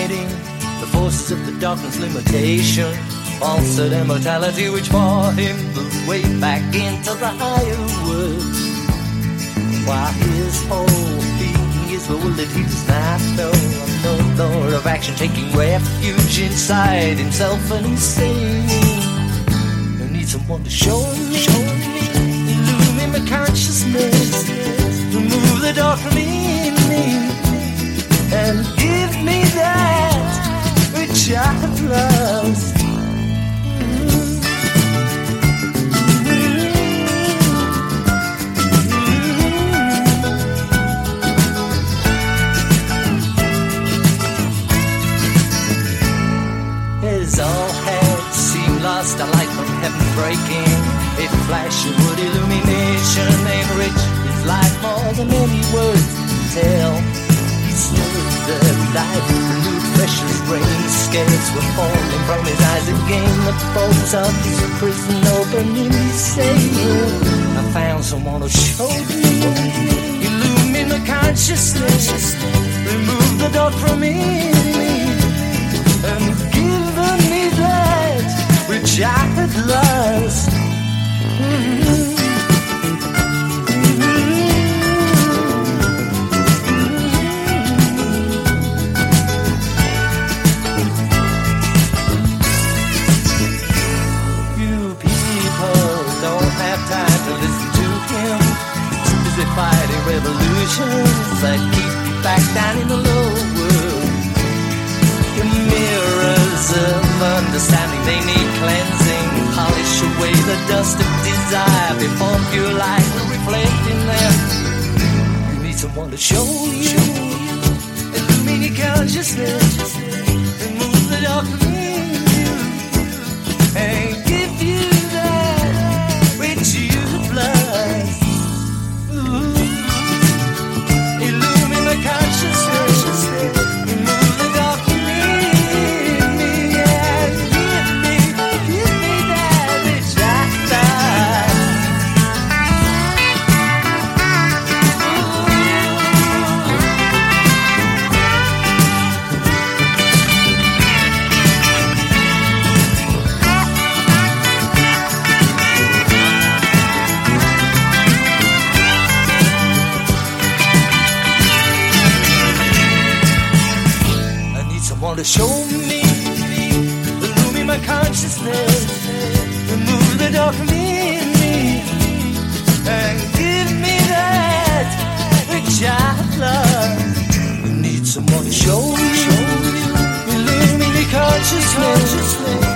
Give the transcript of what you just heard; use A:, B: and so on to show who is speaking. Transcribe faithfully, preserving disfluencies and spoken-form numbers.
A: fighting the forces of the darkness limitation, falsehood and mortality which brought him the way back into the higher world. While his whole being is full that he does not know, no lord of action taking refuge inside himself, and he's saying, I need someone to show me, show me, illumine my consciousness, remove the dark from in me, and give me that which I have lost. As all had seemed lost, a light from heaven breaking, a flash of wood illumination made rich his life more than any words can tell. The light renewed fresh as rain, scales were falling from his eyes again. The bolts of his prison opening, he said, I found someone who showed me, illumine the consciousness, remove the dark from in me, and give me that which I had lost. Mm-hmm. Fighting revolutions that keep you back down in the low world. Your mirrors of understanding, they need cleansing. Polish away the dust of desire before pure light will reflect in them. You need someone to show you, illumine your consciousness, remove the dark from you, and give you that which you've lost. Consciousness, remove the dark from in me, and give me, give me that which I lost. To show me, illumine my consciousness, remove the dark from in me, and give me that which I love. I need someone to show me, illumine my consciousness.